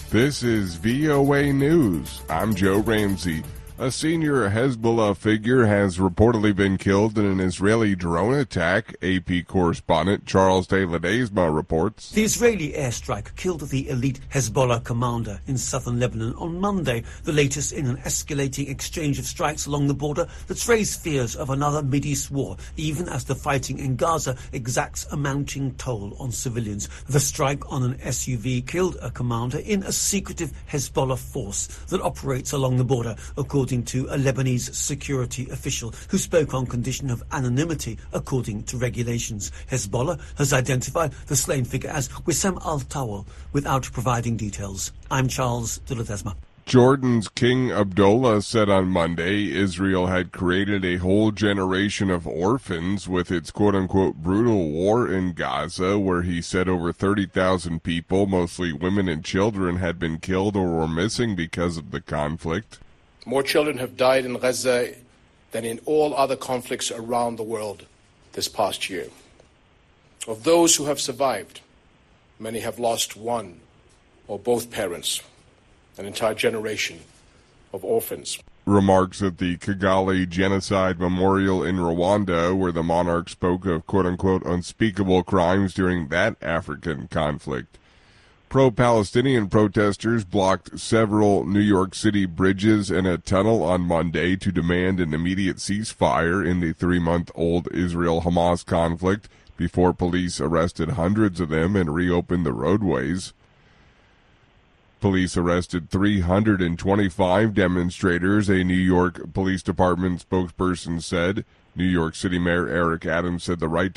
This is VOA News. I'm Joe Ramsey. A senior Hezbollah figure has reportedly been killed in an Israeli drone attack, AP correspondent Charles de Ledesma reports. The Israeli airstrike killed the elite Hezbollah commander in southern Lebanon on Monday, the latest in an escalating exchange of strikes along the border that's raised fears of another Mideast war, even as the fighting in Gaza exacts a mounting toll on civilians. The strike on an SUV killed a commander in a secretive Hezbollah force that operates along the border, according to a Lebanese security official who spoke on condition of anonymity according to regulations. Hezbollah has identified the slain figure as Wissam al-Tawal without providing details. I'm Charles de Ledesma. Jordan's King Abdullah said on Monday Israel had created a whole generation of orphans with its quote-unquote brutal war in Gaza, where he said over 30,000 people, mostly women and children, had been killed or were missing because of the conflict. More children have died in Gaza than in all other conflicts around the world this past year. Of those who have survived, many have lost one or both parents, an entire generation of orphans. Remarks at the Kigali Genocide Memorial in Rwanda, where the monarch spoke of quote-unquote unspeakable crimes during that African conflict. Pro-Palestinian protesters blocked several New York City bridges and a tunnel on Monday to demand an immediate ceasefire in the 3-month-old Israel-Hamas conflict before police arrested hundreds of them and reopened the roadways. Police arrested 325 demonstrators, a New York Police Department spokesperson said. New York City Mayor Eric Adams said the right